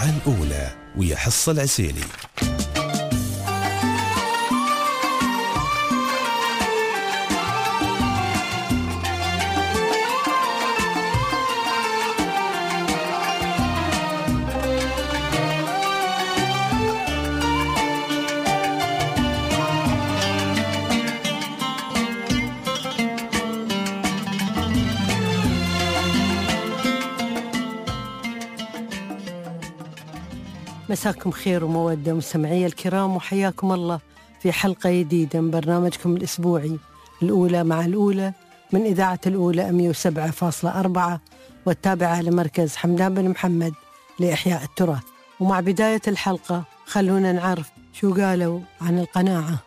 الأولى ويا حصة العسيلي. مساكم خير ومودة مستمعي الكرام، وحياكم الله في حلقة جديدة من برنامجكم الأسبوعي الأولى مع الأولى من إذاعة الأولى 107.4 والتابعة لمركز حمدان بن محمد لإحياء التراث. ومع بداية الحلقة خلونا نعرف شو قالوا عن القناعة.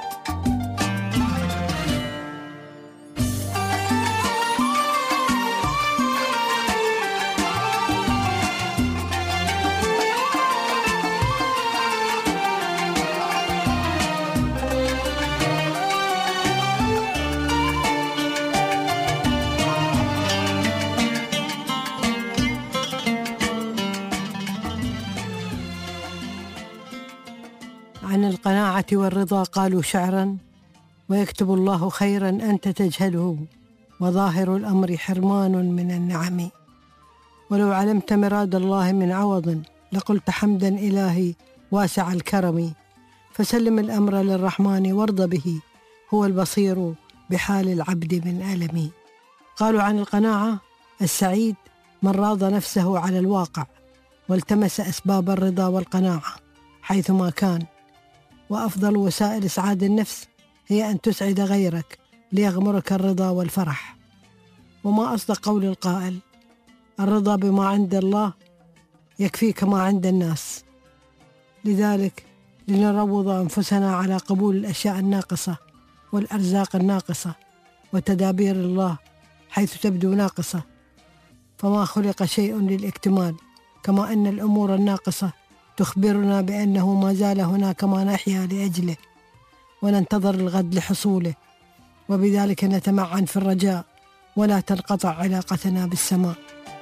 عن القناعة والرضا قالوا شعرا: ويكتب الله خيرا أنت تجهله، وظاهر الأمر حرمان من النعم. ولو علمت مراد الله من عوض لقلت حمدا إلهي واسع الكرم. فسلم الأمر للرحمن وارض به، هو البصير بحال العبد من ألم. قالوا عن القناعة: السعيد من راض نفسه على الواقع والتمس أسباب الرضا والقناعة حيثما كان. وأفضل وسائل إسعاد النفس هي أن تسعد غيرك ليغمرك الرضا والفرح. وما أصدق قول القائل: الرضا بما عند الله يكفيك ما عند الناس. لذلك لنروض أنفسنا على قبول الأشياء الناقصة والأرزاق الناقصة وتدابير الله حيث تبدو ناقصة، فما خلق شيء للاكتمال، كما أن الأمور الناقصة تخبرنا بأنه ما زال هناك ما نحيا لأجله وننتظر الغد لحصوله، وبذلك نتمعن في الرجاء ولا تنقطع علاقتنا بالسماء.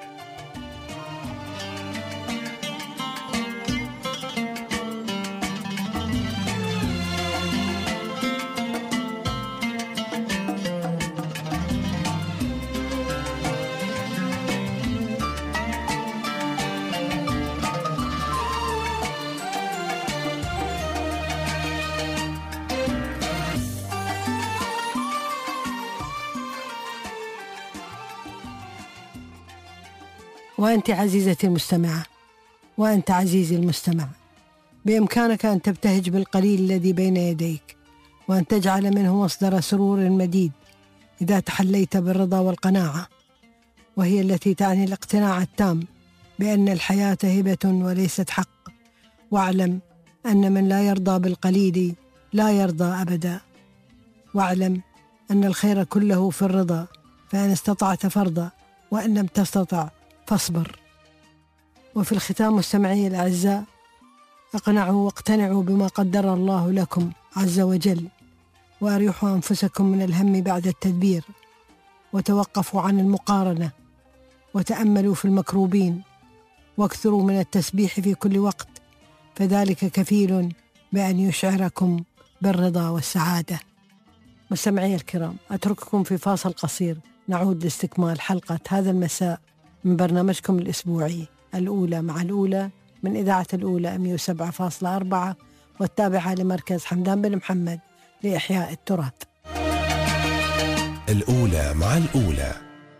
وأنت عزيزتي المستمعة، وأنت عزيزي المستمع، بإمكانك أن تبتهج بالقليل الذي بين يديك، وأن تجعل منه مصدر سرور مديد إذا تحليت بالرضا والقناعة، وهي التي تعني الاقتناع التام بأن الحياة هبة وليست حق. واعلم أن من لا يرضى بالقليل لا يرضى أبدا. واعلم أن الخير كله في الرضا، فإن استطعت فرضا، وإن لم تستطع فاصبر. وفي الختام مستمعي الأعزاء، اقنعوا واقتنعوا بما قدر الله لكم عز وجل، وأريحوا أنفسكم من الهم بعد التدبير، وتوقفوا عن المقارنة، وتأملوا في المكروبين، واكثروا من التسبيح في كل وقت، فذلك كفيل بأن يشعركم بالرضا والسعادة. مستمعي الكرام، أترككم في فاصل قصير، نعود لاستكمال حلقة هذا المساء من برنامجكم الأسبوعي الأولى مع الأولى من إذاعة الأولى 107.4 والتابعة لمركز حمدان بن محمد لإحياء التراث. الأولى مع الأولى.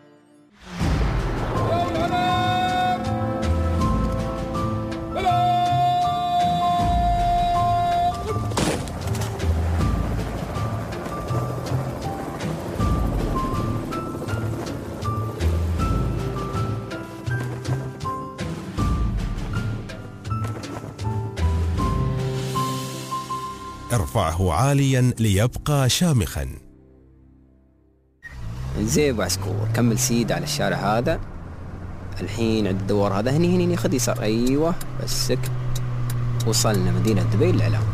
ارفعه عاليا ليبقى شامخا. زين ابو عسكور، كمل سيد على الشارع هذا، الحين عند الدوار هذا هني خذ يسار. ايوه بسك، وصلنا مدينة دبي الإعلام.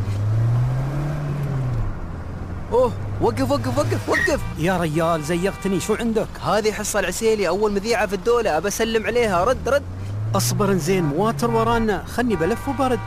اوه وقف يا ريال، زيقتني، شو عندك؟ هذه حصة العسيلي، أول مذيعة في الدولة، أبى أسلم عليها. رد. اصبر زين، مواتر ورانا، خلني بلف وبرد.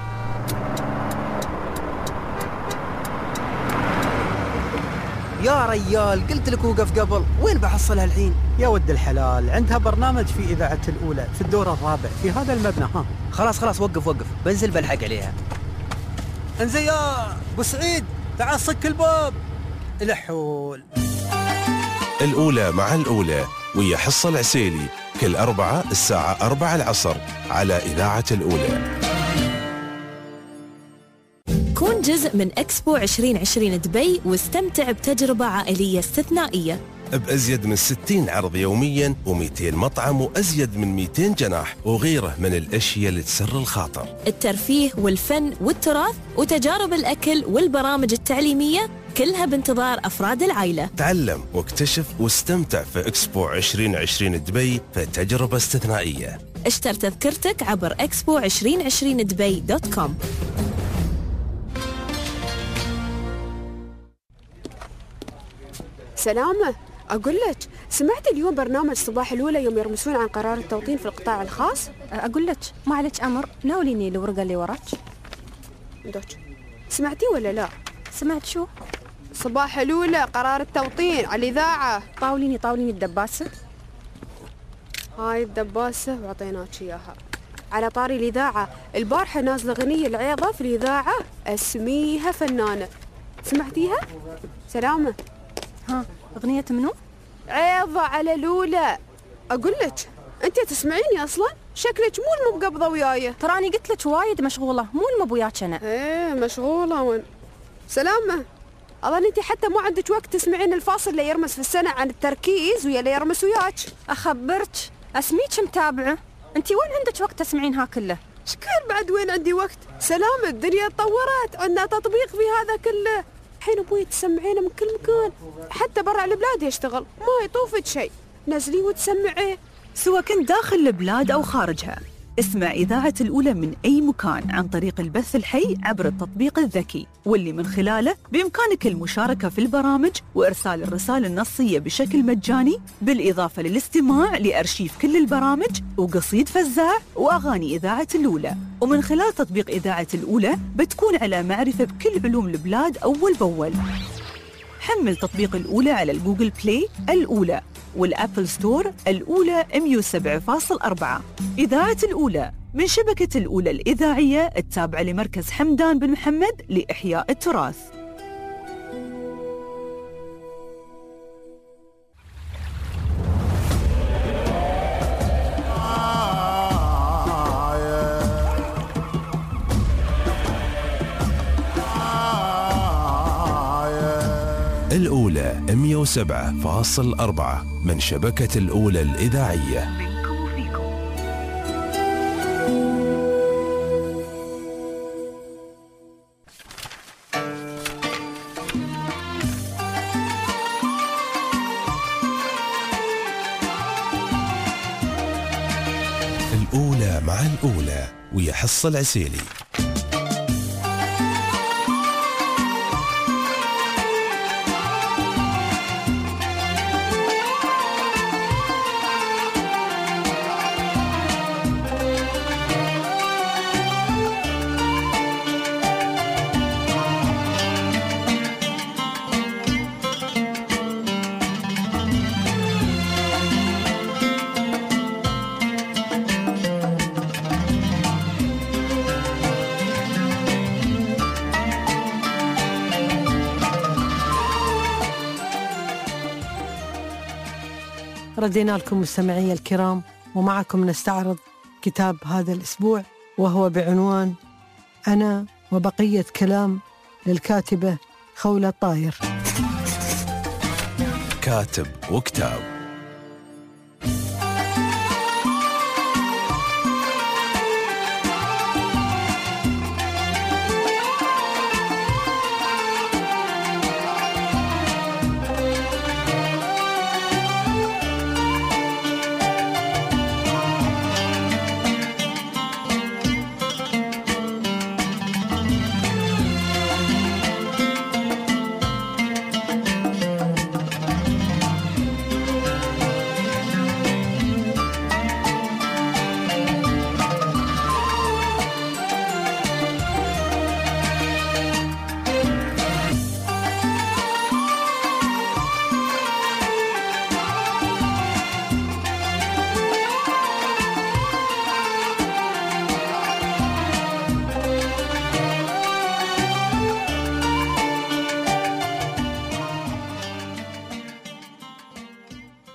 يا ريال قلت لك وقف قبل، وين بحصلها الحين؟ يا ود الحلال، عندها برنامج في إذاعة الأولى في الدور الرابع في هذا المبنى. ها خلاص وقف، بنزل بلحق عليها. انزين يا ابو سعيد، تعال صك الباب. الحول. الأولى مع الأولى ويا حصة العسيلي كل أربعة الساعة 4 العصر على إذاعة الأولى. كون جزء من إكسبو 2020 دبي واستمتع بتجربة عائلية استثنائية بأزيد من 60 عرض يومياً و200 مطعم وأزيد من 200 جناح وغيره من الأشياء اللي تسر الخاطر. الترفيه والفن والتراث وتجارب الأكل والبرامج التعليمية كلها بانتظار أفراد العائلة. تعلم واكتشف واستمتع في إكسبو 2020 دبي في تجربة استثنائية. اشتر تذكرتك عبر expo2020dubai.com. سلامة، أقول لك سمعت اليوم برنامج صباح الأولى يوم يرمسون عن قرار التوطين في القطاع الخاص؟ أقول لك ما عليك أمر، ناوليني الورقة اللي وراك. دوك سمعتي ولا لا؟ سمعت شو؟ صباح الأولى قرار التوطين على الإذاعة. طاوليني الدباسة. هاي الدباسة وعطيناك إياها. على طاري الإذاعة، البارحة نازلة غنية العيضة في الإذاعة اسميها فنانة، سمعتيها؟ سلامة. ها أغنية منو؟ عيضة على الأولى. أقول لك أنت تسمعيني أصلا؟ شكلك مو المقبضة وياي. تراني قلت لك وايد مشغولة، مو المبوياك أنا. إيه مشغولة وين؟ سلامة، أظن أنت حتى ما عندك وقت تسمعين الفاصل اللي يرمس في السنة عن التركيز ويا اللي يرمس وياك. أخبرك أسميك متابعة، أنت وين عندك وقت تسمعين ها كله؟ شكال بعد وين عندي وقت؟ سلامة، الدنيا تطورت، عندنا تطبيق في هذا كله. الحين ابوي تسمعينه من كل مكان، حتى برا البلاد يشتغل، ما يطوفك شيء، نزليه وتسمعيه. سواء كنت داخل البلاد أو خارجها، اسمع إذاعة الأولى من أي مكان عن طريق البث الحي عبر التطبيق الذكي، واللي من خلاله بإمكانك المشاركة في البرامج وإرسال الرسائل النصية بشكل مجاني، بالإضافة للاستماع لأرشيف كل البرامج وقصيد فزاع وأغاني إذاعة الأولى. ومن خلال تطبيق إذاعة الأولى بتكون على معرفة بكل علوم البلاد أول بأول. حمل تطبيق الأولى على الجوجل بلاي الأولى والأبل ستور الأولى 107.4. إذاعة الأولى من شبكة الأولى الإذاعية التابعة لمركز حمدان بن محمد لإحياء التراث. الأولى 107.4 من شبكة الأولى الإذاعية. الأولى مع الأولى ويا حصة العسيلي. ردينا لكم مستمعي الكرام، ومعكم نستعرض كتاب هذا الأسبوع، وهو بعنوان أنا وبقية كلام للكاتبة خولة طاير. كاتب وكتاب.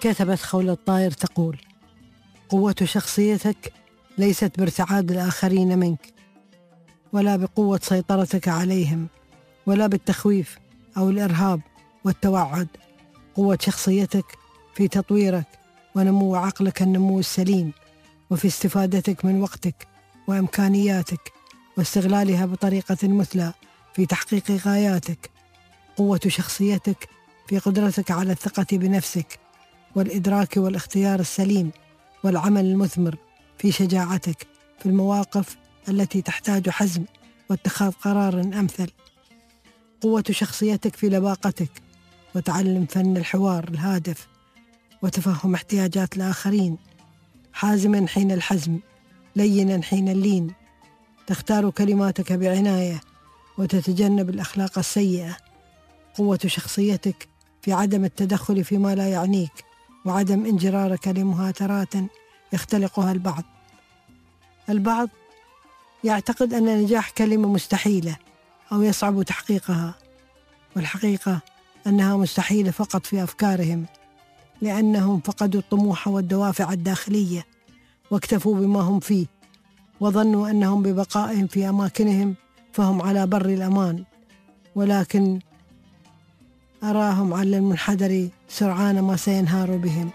كتبت خولة الطاير تقول: قوة شخصيتك ليست بارتعاد الآخرين منك، ولا بقوة سيطرتك عليهم، ولا بالتخويف أو الإرهاب والتوعد. قوة شخصيتك في تطويرك ونمو عقلك النمو السليم، وفي استفادتك من وقتك وإمكانياتك واستغلالها بطريقة مثلى في تحقيق غاياتك. قوة شخصيتك في قدرتك على الثقة بنفسك والإدراك والاختيار السليم والعمل المثمر في شجاعتك في المواقف التي تحتاج حزم واتخاذ قرار أمثل. قوة شخصيتك في لباقتك وتعلم فن الحوار الهادف وتفهم احتياجات الآخرين، حازما حين الحزم، لينا حين اللين، تختار كلماتك بعناية وتتجنب الأخلاق السيئة. قوة شخصيتك في عدم التدخل فيما لا يعنيك وعدم انجرارك لمهاترات يختلقها البعض يعتقد أن النجاح كلمة مستحيلة أو يصعب تحقيقها، والحقيقة أنها مستحيلة فقط في أفكارهم، لأنهم فقدوا الطموح والدوافع الداخلية واكتفوا بما هم فيه، وظنوا أنهم ببقائهم في أماكنهم فهم على بر الأمان، ولكن أراهم على المنحدر سرعان ما سينهار بهم.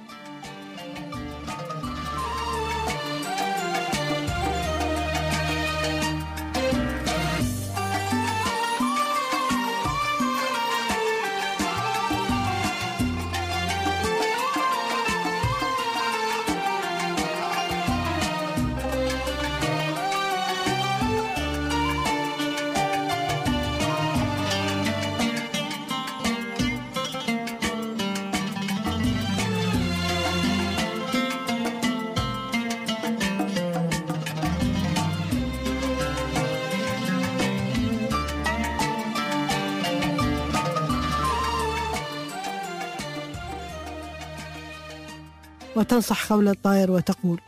وتنصح خولة الطاير وتقول: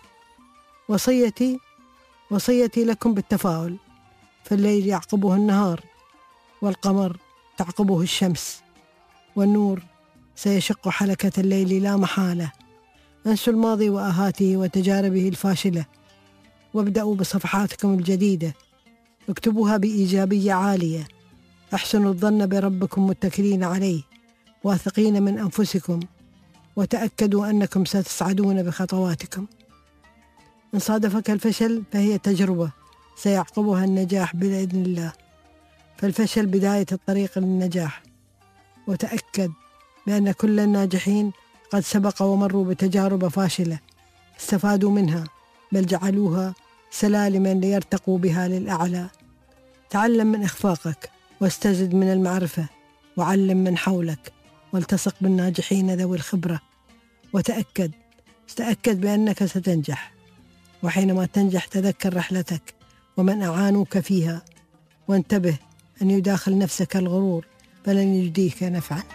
وصيتي لكم بالتفاؤل، فالليل يعقبه النهار، والقمر تعقبه الشمس، والنور سيشق حلكة الليل لا محالة. انسوا الماضي وآهاته وتجاربه الفاشلة، وابدأوا بصفحاتكم الجديدة، اكتبوها بإيجابية عالية، احسنوا الظن بربكم متكلين عليه، واثقين من أنفسكم، وتأكدوا أنكم ستسعدون بخطواتكم. إن صادفك الفشل فهي تجربة سيعقبها النجاح بإذن الله، فالفشل بداية الطريق للنجاح، وتأكد بأن كل الناجحين قد سبق ومروا بتجارب فاشلة استفادوا منها، بل جعلوها سلالما ليرتقوا بها للأعلى. تعلم من إخفاقك واستزد من المعرفة، وعلم من حولك، والتصق بالناجحين ذوي الخبرة، وتأكد بأنك ستنجح. وحينما تنجح تذكر رحلتك ومن أعانوك فيها، وانتبه أن يداخل نفسك الغرور فلن يجديك نفعا.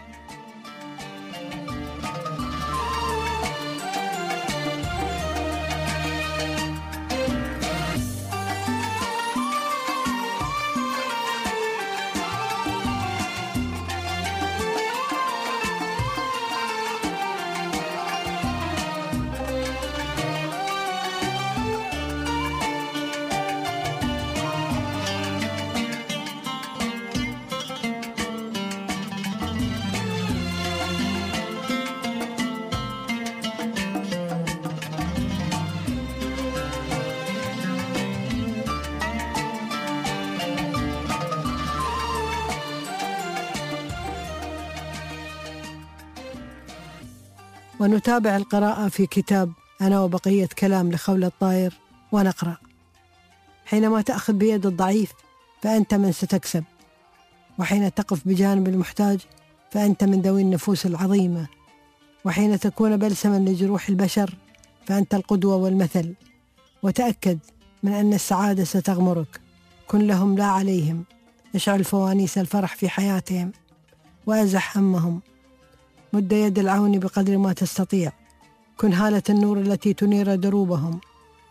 ونتابع القراءة في كتاب أنا وبقية كلام لخولة الطاير، ونقرأ: حينما تأخذ بيد الضعيف فأنت من ستكسب، وحين تقف بجانب المحتاج فأنت من ذوي النفوس العظيمة، وحين تكون بلسما لجروح البشر فأنت القدوة والمثل. وتأكد من أن السعادة ستغمرك، كن لهم لا عليهم، اشعل فوانيس الفرح في حياتهم وأزح همهم، مد يد العون بقدر ما تستطيع، كن هالة النور التي تنير دروبهم،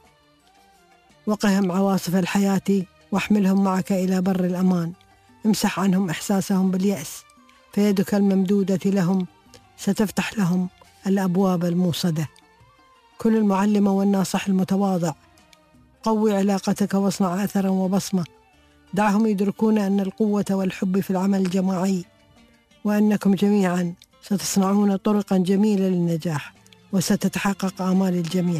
وقهم عواصف الحياة واحملهم معك إلى بر الأمان، امسح عنهم إحساسهم باليأس، فيدك الممدودة لهم ستفتح لهم الأبواب الموصدة. كن المعلم والناصح المتواضع، قوي علاقتك واصنع أثرا وبصمة. دعهم يدركون أن القوة والحب في العمل الجماعي، وأنكم جميعا ستصنعون طرقا جميلة للنجاح، وستتحقق آمال الجميع.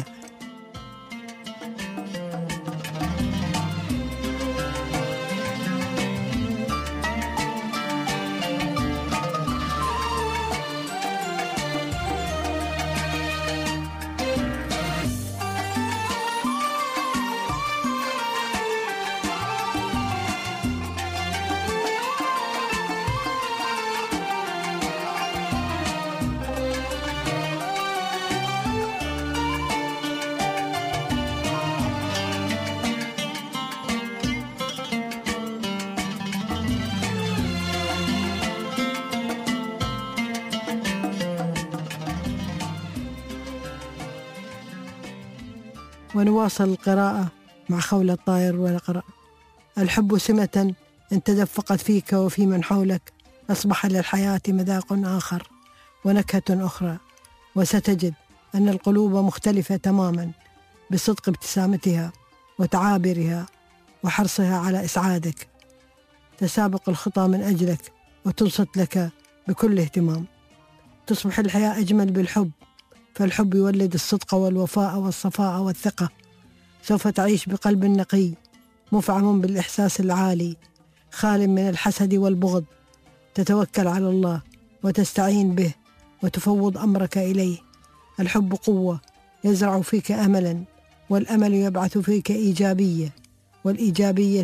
ونواصل القراءة مع خولة الطائر ونقرأ: الحب سمة إن تدفقت فيك وفي من حولك أصبح للحياة مذاق آخر ونكهة أخرى، وستجد أن القلوب مختلفة تماما بصدق ابتسامتها وتعابيرها وحرصها على إسعادك. تسابق الخطى من أجلك وتنصت لك بكل اهتمام. تصبح الحياة أجمل بالحب، فالحب يولد الصدق والوفاء والصفاء والثقة. سوف تعيش بقلب نقي مفعم بالإحساس العالي، خال من الحسد والبغض. تتوكل على الله وتستعين به وتفوض أمرك إليه. الحب قوة يزرع فيك أملا، والأمل يبعث فيك إيجابية، والإيجابية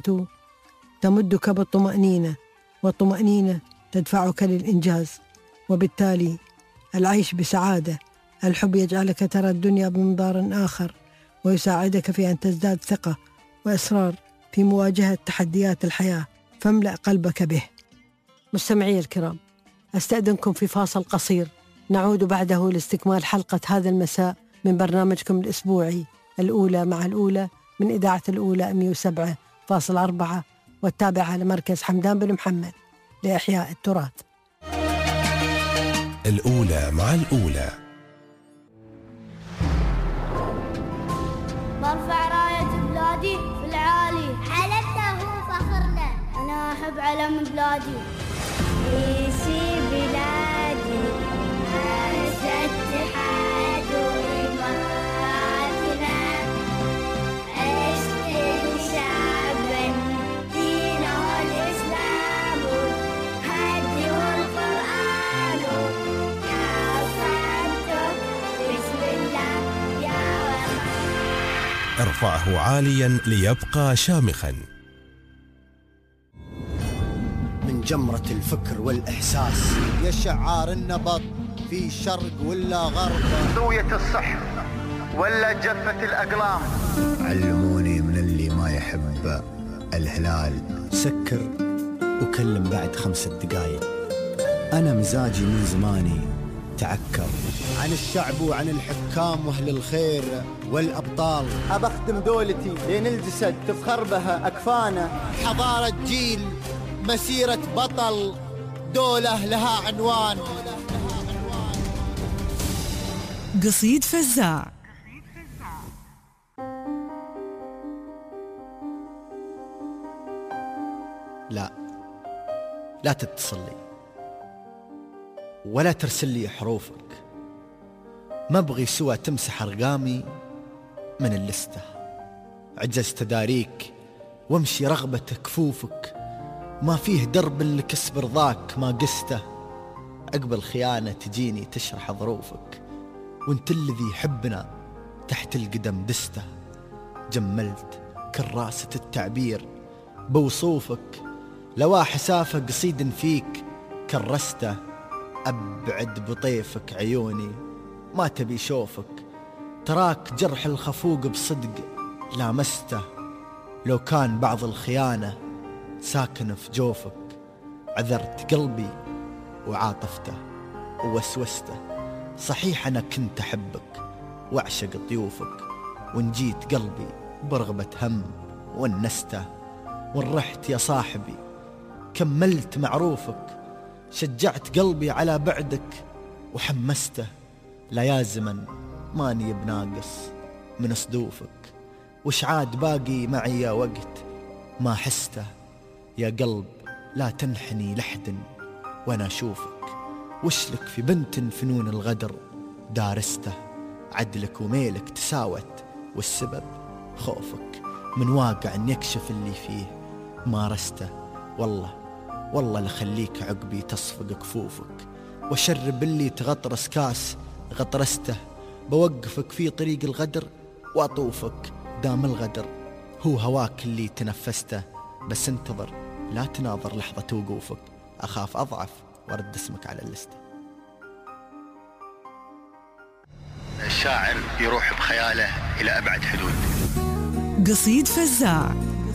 تمدك بالطمأنينة، والطمأنينة تدفعك للإنجاز، وبالتالي العيش بسعادة. الحب يجعلك ترى الدنيا بمنظار آخر، ويساعدك في أن تزداد ثقة وإصرار في مواجهة تحديات الحياة، فاملأ قلبك به. مستمعي الكرام، أستأذنكم في فاصل قصير، نعود بعده لاستكمال حلقة هذا المساء من برنامجكم الأسبوعي الأولى مع الأولى من إذاعة الأولى 107.4، والتابعة لمركز حمدان بن محمد لإحياء التراث. الأولى مع الأولى. برفع راية بلادي في العالي، علمنا هو فخرنا، أنا أحب علم بلادي. إيسي بلادي أسى اتحاد وإماراتنا، أشتري شعبا دينه الإسلام، هدي والقرآن يا صدق بسم الله يا وطن. ارفعه عاليا ليبقى شامخا. من جمرة الفكر والإحساس يا شعار النبض، في شرق ولا غرب، ذوية الصح ولا جفة الأقلام. علموني من اللي ما يحب الهلال، سكر وكلم بعد 5 دقايق. أنا مزاجي من زماني تعكر عن الشعب وعن الحكام وأهل الخير والأبطال. أبخدم دولتي لين الجسد تفخر بها أكفانا. حضارة جيل، مسيرة بطل، دولة لها عنوان. قصيد فزاع. لا تتصل لي ولا ترسل لي حروفك، ما ابغي سوى تمسح ارقامي من اللستة. عجزت اداريك وامشي رغبة كفوفك، ما فيه درب لكسب رضاك ما قسته. عقب الخيانة تجيني تشرح ظروفك، وانت الذي يحبنا تحت القدم دسته. جملت كراسة التعبير بوصوفك، لوا حسافة قصيد فيك كرسته. أبعد بطيفك عيوني ما تبي شوفك، تراك جرح الخفوق بصدق لامسته. لو كان بعض الخيانة ساكن في جوفك، عذرت قلبي وعاطفته ووسوسته. صحيح أنا كنت أحبك وأعشق ضيوفك، وإن جيت قلبي برغبة هم ونسته. وإن رحت يا صاحبي كملت معروفك، شجعت قلبي على بعدك وحمسته. لا يا زمن ماني بناقص من صدوفك، وش عاد باقي معي يا وقت ما حسته يا قلب، لا تنحني لحد وانا اشوفك. وش لك في بنت فنون الغدر دارسته، عدلك وميلك تساوت والسبب خوفك من واقع ان يكشف اللي فيه مارسته. والله لخليك عقبي تصفق كفوفك، وشرب اللي تغطرس كاس غطرسته. بوقفك في طريق الغدر واطوفك، دام الغدر هو هواك اللي تنفسته. بس انتظر لا تناظر لحظة وقوفك، اخاف اضعف وارد اسمك على اللستة. الشاعر يروح بخياله الى ابعد حدود. قصيد فزاع.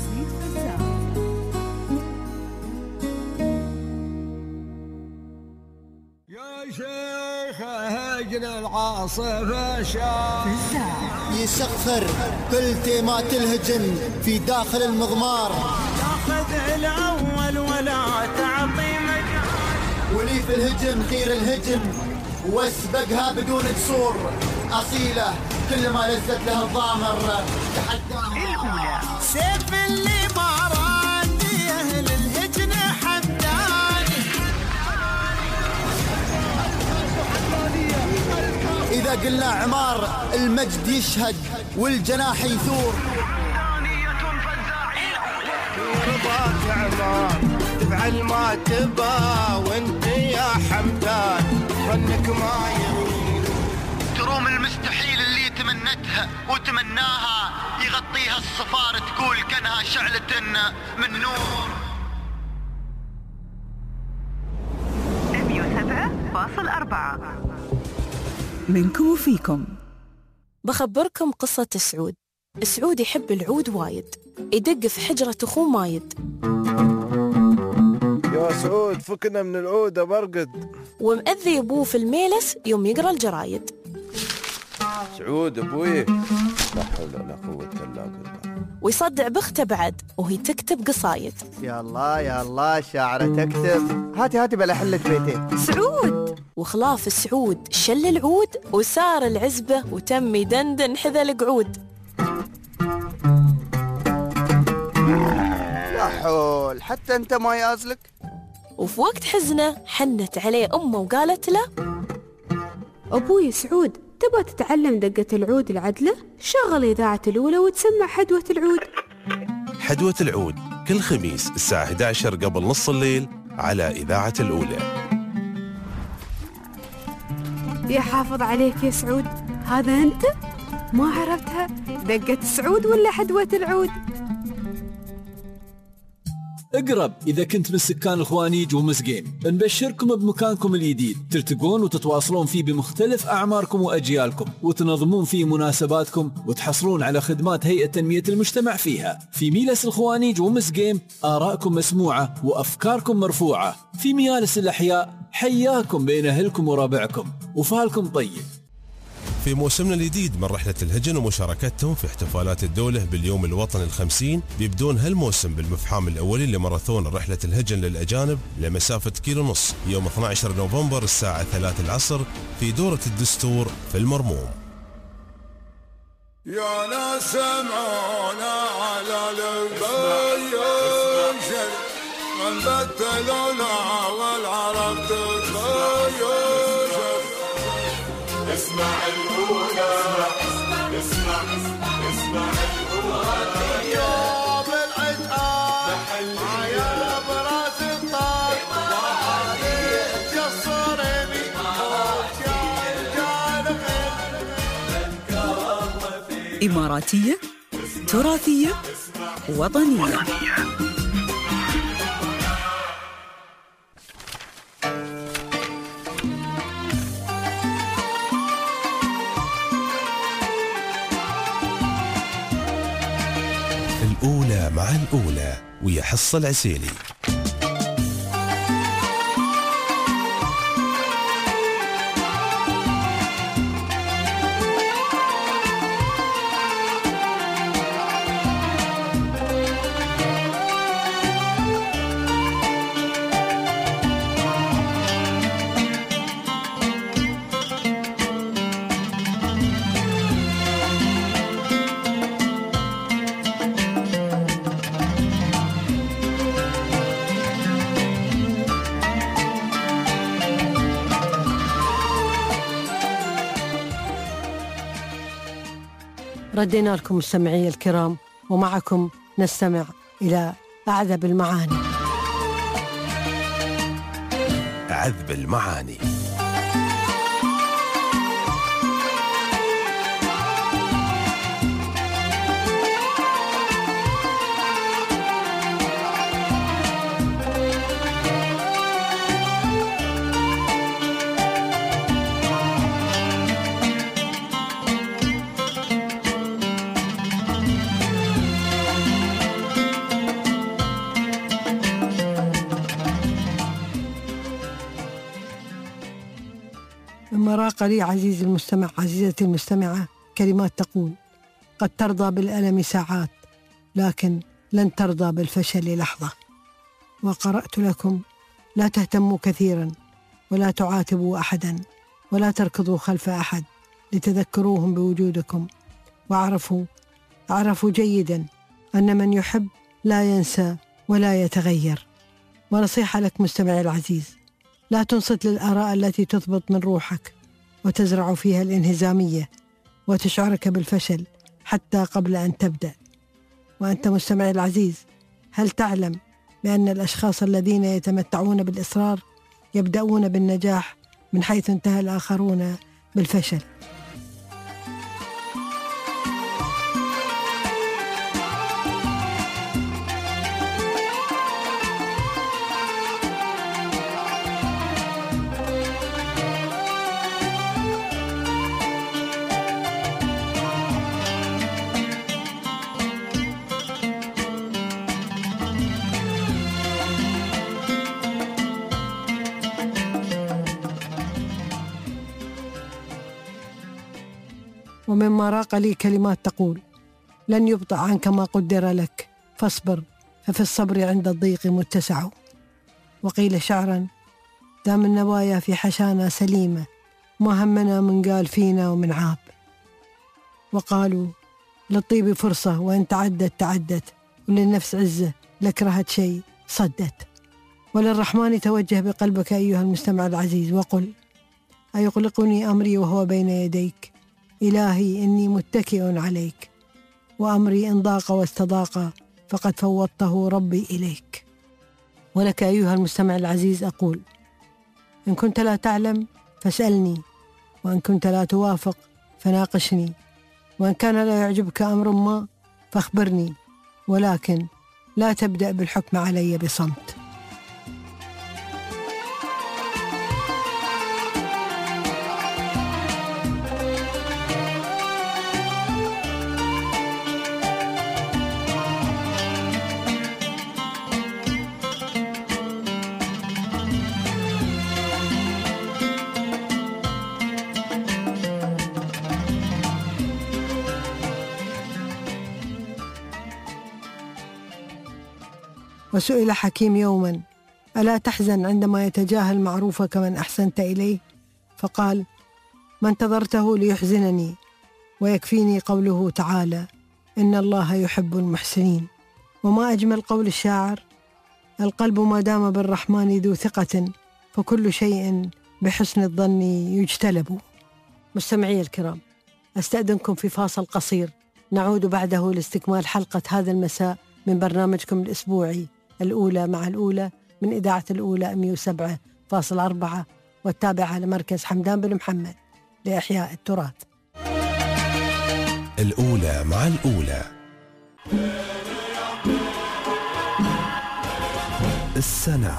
يا شيخ هجن العاصفة شاف يسخر كل تيمات الهجن في داخل المضمار، تاخذ الأول ولا تعطي مجال، ولي في الهجن خير الهجن واسبقها بدون قصور، أصيلة كل ما لزت لها الضامر تحداها. سيف اللي باراني أهل الهجن حمداني، إذا قلنا عمار المجد يشهد والجناح يثور. رضاك عمار تفعل ما تبا، وانت يا حمدان ظنك ما يغير. تروم المستحيل اللي تمنتها وتمناها، يغطيها الصفار تقول كانها شعلة من نور. 107.4 منكم وفيكم. بخبركم قصة سعود. سعود يحب العود وايد، يدق في حجرة أخوه مايد. يا سعود فكنا من العود برقد. ومأذي أبوه في الميلس يوم يقرأ الجرايد. سعود أبوي لا حول ولا قوة إلا بالله. ويصدع بخته بعد وهي تكتب قصايد. يا الله شاعرة تكتب. هاتي بلا حلة بيتين. سعود وخلاف سعود شل العود وسار العزبة وتم يدندن حذا القعود. لا حول حتى انت ما يازلك. وفي وقت حزنه حنت عليه أمه وقالت له: أبوي سعود تبغى تتعلم دقة العود العدلة؟ شغل إذاعة الأولى وتسمع حدوة العود. حدوة العود كل خميس الساعة 11 قبل نص الليل على إذاعة الأولى. يا حافظ عليك يا سعود، هذا أنت؟ ما عرفتها دقة سعود ولا حدوة العود؟ اقرب إذا كنت من سكان الخوانيج ومسقين، نبشركم بمكانكم الجديد تلتقون وتتواصلون فيه بمختلف أعماركم وأجيالكم، وتنظمون فيه مناسباتكم، وتحصلون على خدمات هيئة تنمية المجتمع فيها. في ميلس الخوانيج ومسقين آراءكم مسموعة وأفكاركم مرفوعة. في ميالس الأحياء حياكم بين أهلكم ورابعكم، وفالكم طيب. في موسمنا الجديد من رحلة الهجن ومشاركتهم في احتفالات الدولة باليوم الوطني ال50، بيبدون هالموسم بالمفحام الأولي لماراثون رحلة الهجن للأجانب لمسافة 1.5 كيلو يوم 12 نوفمبر الساعة 3 العصر في دورة الدستور في المرموم. يا ناس سمعونا على البيت من بتلونا والعرب تتغير. اسمع الأولى اسمع الأولى يوم العتاب يا براس الطاق جصرني إماراتية تراثية وطنية. الأولى مع الأولى ويا حصة العسيلي. ردينا لكم مستمعي الكرام، ومعكم نستمع إلى أعذب المعاني. عذب المعاني. مما راق لي عزيزي المستمع، عزيزتي المستمعة، كلمات تقول: قد ترضى بالألم ساعات، لكن لن ترضى بالفشل لحظة. وقرأت لكم: لا تهتموا كثيرا، ولا تعاتبوا أحدا، ولا تركضوا خلف أحد لتذكروهم بوجودكم، وأعرفوا جيدا أن من يحب لا ينسى ولا يتغير. ونصيحة لك مستمعي العزيز: لا تنصت للآراء التي تثبط من روحك وتزرع فيها الانهزامية وتشعرك بالفشل حتى قبل أن تبدأ. وأنت مستمعي العزيز، هل تعلم بأن الأشخاص الذين يتمتعون بالإصرار يبدأون بالنجاح من حيث انتهى الآخرون بالفشل؟ ومما راق لي كلمات تقول: لن يبطأ عنك ما قدر لك، فاصبر ففي الصبر عند الضيق متسع. وقيل شعرا: دام النوايا في حشانا سليمة، ما همنا من قال فينا ومن عاب. وقالوا: للطيب فرصة وإن تعدت، وللنفس عزة لكرهت شيء صدت. وللرحمن توجه بقلبك أيها المستمع العزيز وقل: أيقلقني أمري وهو بين يديك، إلهي إني متكئ عليك، وأمري إن ضاق واستضاق فقد فوضته ربي إليك. ولك أيها المستمع العزيز أقول: إن كنت لا تعلم فاسألني، وإن كنت لا توافق فناقشني، وإن كان لا يعجبك أمر ما فاخبرني، ولكن لا تبدأ بالحكم علي بصمت. وسئل حكيم يوما: ألا تحزن عندما يتجاهل معروفك من أحسنت إليه؟ فقال: ما انتظرته ليحزنني، ويكفيني قوله تعالى: إن الله يحب المحسنين. وما أجمل قول الشاعر: القلب ما دام بالرحمن ذو ثقة، فكل شيء بحسن الظن يجتلب. مستمعي الكرام، أستأذنكم في فاصل قصير، نعود بعده لاستكمال حلقة هذا المساء من برنامجكم الأسبوعي الأولى مع الأولى من إذاعة الأولى 107.4 والتابعة لمركز حمدان بن محمد لإحياء التراث. الأولى مع الأولى. السنة.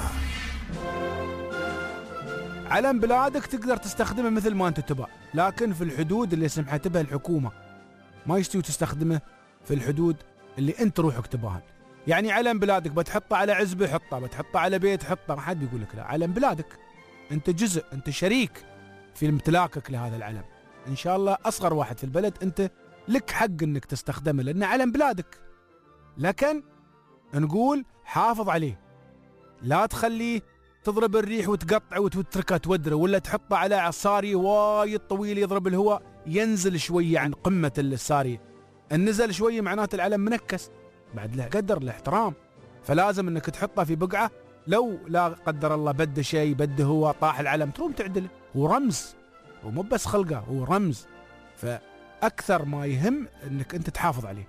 علم بلادك تقدر تستخدمه مثل ما انت تبغى، لكن في الحدود اللي سمحت بها الحكومة. ما يستوي تستخدمه في الحدود اللي انت روحك تباهن. يعني علم بلادك بتحطه على عزبة حطه، بتحطه على بيت حطه، ما حد بيقول لك لا. علم بلادك، انت جزء، انت شريك في امتلاكك لهذا العلم. ان شاء الله اصغر واحد في البلد انت لك حق انك تستخدمه لانه علم بلادك، لكن نقول حافظ عليه، لا تخليه تضرب الريح وتقطعه وتتركه تودره، ولا تحطه على عصاري وايد طويل يضرب الهواء ينزل شويه عن قمه الساري. النزل شويه معناته العلم منكس، بعد له قدر له احترام، فلازم انك تحطه في بقعه لو لا قدر الله بده شيء، بده هو طاح العلم تروم تعدله. هو رمز، هو مو بس خلقه، هو رمز. أكثر ما يهم أنك أنت تحافظ عليه.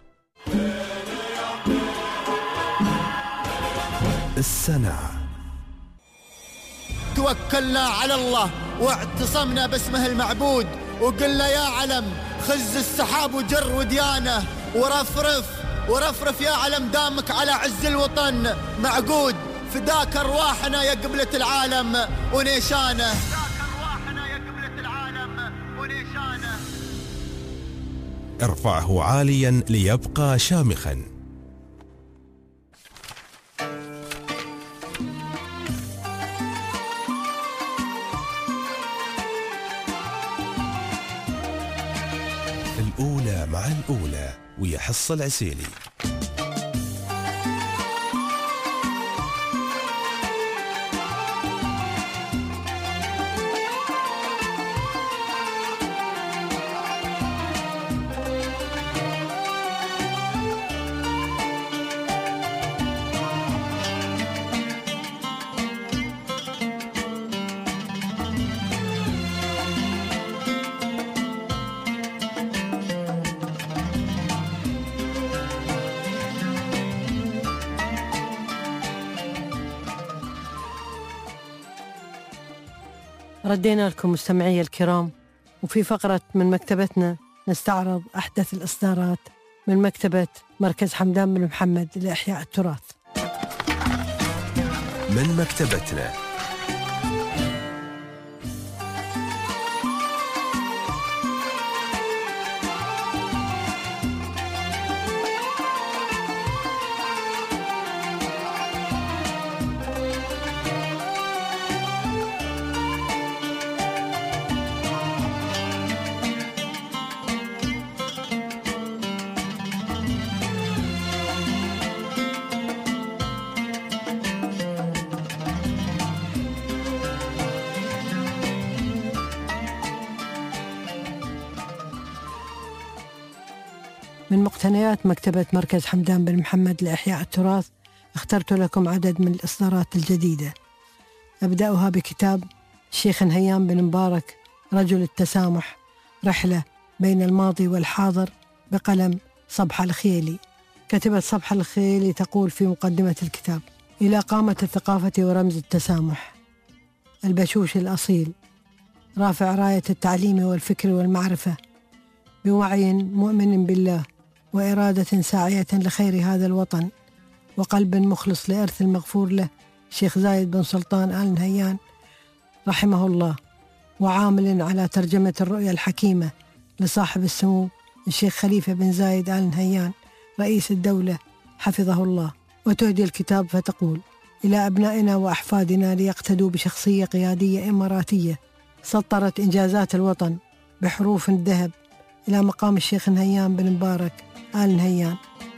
السنة توكلنا على الله واعتصمنا باسمه المعبود، وقلنا يا علم خز السحاب وجر وديانه، ورفرف يا علم دامك على عز الوطن معقود، فداك أرواحنا يا قبلة العالم ونيشانه. ارفعه عاليا ليبقى شامخا. الأولى مع الأولى ويحص العسيلي. ردينا لكم مستمعي الكرام، وفي فقرة من مكتبتنا نستعرض أحدث الإصدارات من مكتبة مركز حمدان بن محمد لإحياء التراث. من مكتبتنا. من مقتنيات مكتبة مركز حمدان بن محمد لإحياء التراث اخترت لكم عدد من الإصدارات الجديدة. أبدأها بكتاب الشيخ نهيان بن مبارك رجل التسامح، رحلة بين الماضي والحاضر، بقلم صبحة الخيلي. كتبت صبحة الخيلي تقول في مقدمة الكتاب: إلى قامة الثقافة ورمز التسامح، البشوش الأصيل رافع راية التعليم والفكر والمعرفة، بوعي مؤمن بالله وإرادة ساعية لخير هذا الوطن، وقلب مخلص لإرث المغفور له الشيخ زايد بن سلطان آل نهيان رحمه الله، وعامل على ترجمة الرؤية الحكيمة لصاحب السمو الشيخ خليفة بن زايد آل نهيان رئيس الدولة حفظه الله. وتهدي الكتاب فتقول: إلى أبنائنا وأحفادنا ليقتدوا بشخصية قيادية إماراتية سطرت إنجازات الوطن بحروف الذهب إلى مقام الشيخ نهيان بن مبارك آل نهيان.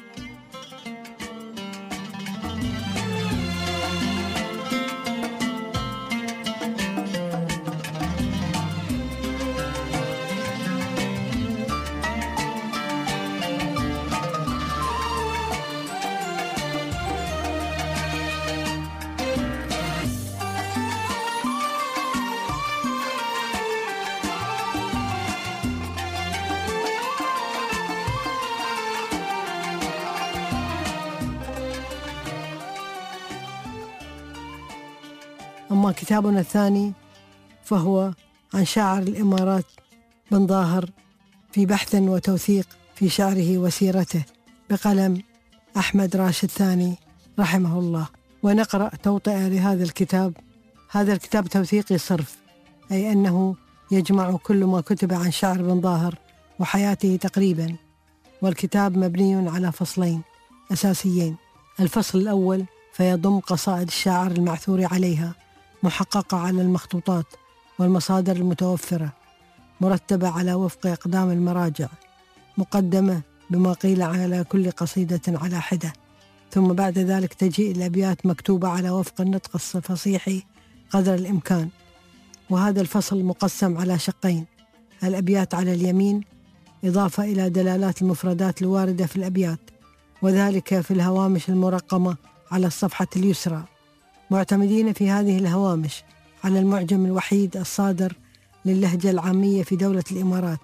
أما كتابنا الثاني فهو عن شاعر الإمارات بن ظاهر في بحث وتوثيق في شعره وسيرته، بقلم أحمد راشد ثاني رحمه الله. ونقرأ توطئة لهذا الكتاب. هذا الكتاب توثيقي صرف، أي أنه يجمع كل ما كتب عن شعر بن ظاهر وحياته تقريبا. والكتاب مبني على فصلين أساسيين. الفصل الأول فيضم قصائد الشاعر المعثور عليها، محققة على المخطوطات والمصادر المتوفرة، مرتبة على وفق أقدام المراجع، مقدمة بما قيل على كل قصيدة على حدة، ثم بعد ذلك تجيء الأبيات مكتوبة على وفق النطق الفصيح قدر الإمكان. وهذا الفصل مقسم على شقين: الأبيات على اليمين إضافة إلى دلالات المفردات الواردة في الأبيات، وذلك في الهوامش المرقمة على الصفحة اليسرى، معتمدين في هذه الهوامش على المعجم الوحيد الصادر للهجة العامية في دولة الإمارات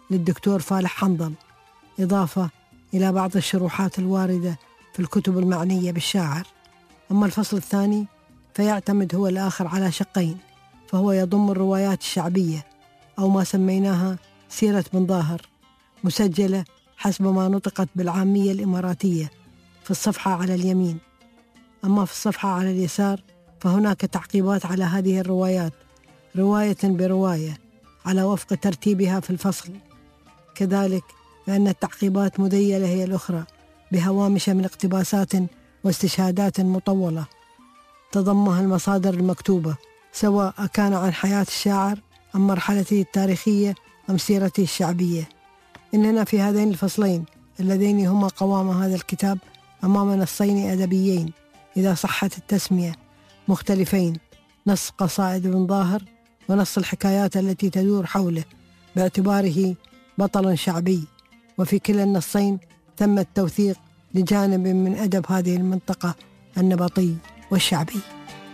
للدكتور فالح حنظل، إضافة إلى بعض الشروحات الواردة في الكتب المعنية بالشاعر. أما الفصل الثاني فيعتمد هو الآخر على شقين، فهو يضم الروايات الشعبية أو ما سميناها سيرة بن ظاهر، مسجلة حسب ما نطقت بالعامية الإماراتية في الصفحة على اليمين. أما في الصفحة على اليسار فهناك تعقيبات على هذه الروايات رواية برواية على وفق ترتيبها في الفصل. كذلك فإن التعقيبات مذيلة هي الأخرى بهوامش من اقتباسات واستشهادات مطولة تضمها المصادر المكتوبة، سواء كان عن حياة الشاعر أم مرحلته التاريخية أم سيرته الشعبية. إننا في هذين الفصلين اللذين هما قوام هذا الكتاب أمام نصين أدبيين إذا صحت التسمية مختلفين، نص قصائد بن ظاهر ونص الحكايات التي تدور حوله باعتباره بطل شعبي. وفي كلا النصين تم التوثيق لجانب من أدب هذه المنطقة النبطي والشعبي.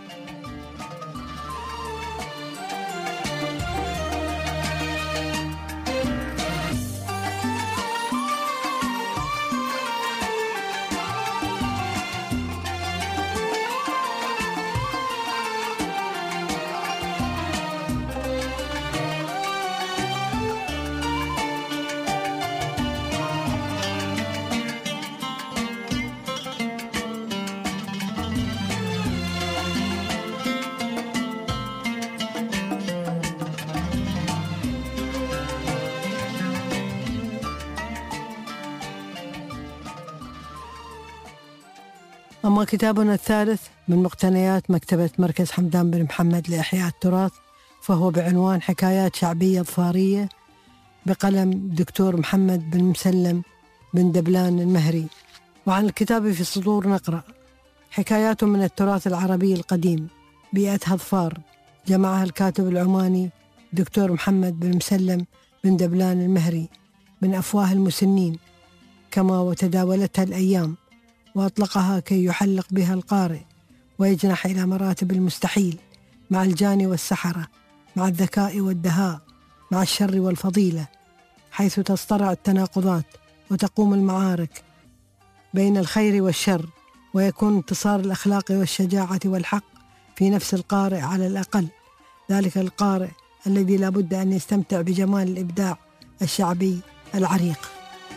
أما كتابنا الثالث من مقتنيات مكتبة مركز حمدان بن محمد لإحياء التراث، فهو بعنوان حكايات شعبية ظفارية بقلم دكتور محمد بن مسلم بن دبلان المهري. وعن الكتاب في السطور نقرأ: حكايات من التراث العربي القديم، بيئتها ظفار، جمعها الكاتب العماني دكتور محمد بن مسلم بن دبلان المهري من أفواه المسنين، كما وتداولتها الأيام وأطلقها كي يحلق بها القارئ ويجنح إلى مراتب المستحيل مع الجاني والسحرة، مع الذكاء والدهاء، مع الشر والفضيلة، حيث تصطرع التناقضات وتقوم المعارك بين الخير والشر، ويكون انتصار الأخلاق والشجاعة والحق في نفس القارئ على الأقل، ذلك القارئ الذي لا بد أن يستمتع بجمال الإبداع الشعبي العريق.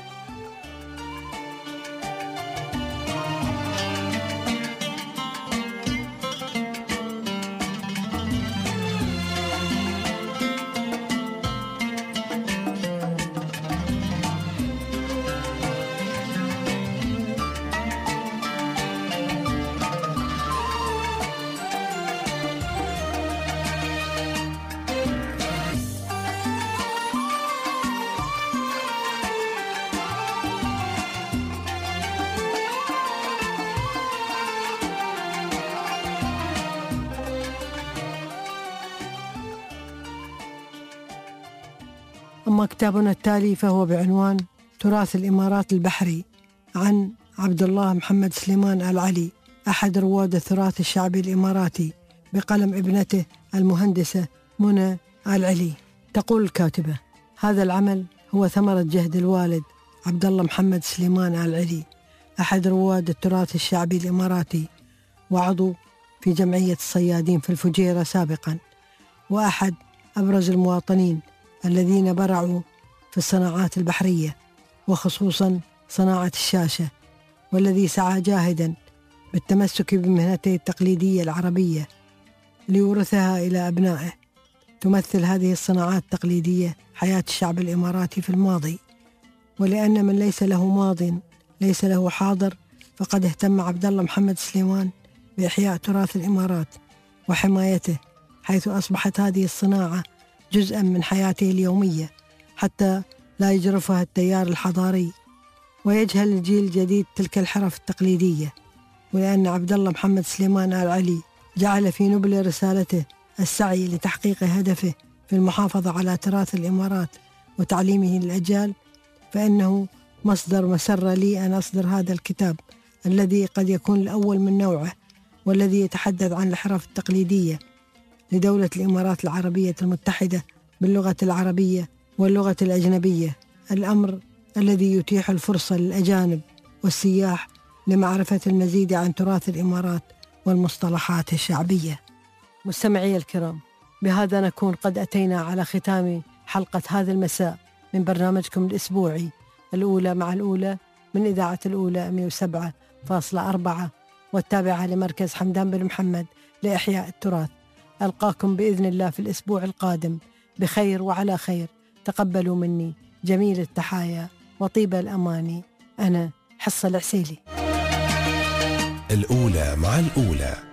أما كتابنا التالي فهو بعنوان تراث الإمارات البحري، عن عبد الله محمد سليمان آل علي، أحد رواد التراث الشعبي الإماراتي، بقلم ابنته المهندسة منى آل علي. تقول الكاتبة: هذا العمل هو ثمرة جهد الوالد عبد الله محمد سليمان آل علي، أحد رواد التراث الشعبي الإماراتي، وعضو في جمعية الصيادين في الفجيرة سابقا، وأحد أبرز المواطنين الذين برعوا في الصناعات البحرية وخصوصا صناعة الشاشة، والذي سعى جاهدا بالتمسك بمهنته التقليدية العربية ليورثها إلى أبنائه. تمثل هذه الصناعات التقليدية حياة الشعب الإماراتي في الماضي، ولأن من ليس له ماض ليس له حاضر، فقد اهتم عبد الله محمد سليمان بإحياء تراث الإمارات وحمايته، حيث أصبحت هذه الصناعة جزءا من حياته اليومية حتى لا يجرفها التيار الحضاري ويجهل الجيل الجديد تلك الحرف التقليدية. ولأن عبد الله محمد سليمان آل علي جعل في نبل رسالته السعي لتحقيق هدفه في المحافظة على تراث الإمارات وتعليمه للأجيال، فإنه مصدر مسرة لي أن أصدر هذا الكتاب الذي قد يكون الأول من نوعه، والذي يتحدث عن الحرف التقليدية لدولة الإمارات العربية المتحدة باللغة العربية واللغة الأجنبية، الأمر الذي يتيح الفرصة للأجانب والسياح لمعرفة المزيد عن تراث الإمارات والمصطلحات الشعبية. مستمعي الكرام، بهذا نكون قد أتينا على ختام حلقة هذا المساء من برنامجكم الأسبوعي الأولى مع الأولى من إذاعة الأولى 107.4 والتابعة لمركز حمدان بن محمد لإحياء التراث. ألقاكم بإذن الله في الأسبوع القادم بخير وعلى خير. تقبلوا مني جميل التحايا وطيب الأماني. أنا حصة العسيلي. الأولى مع الأولى.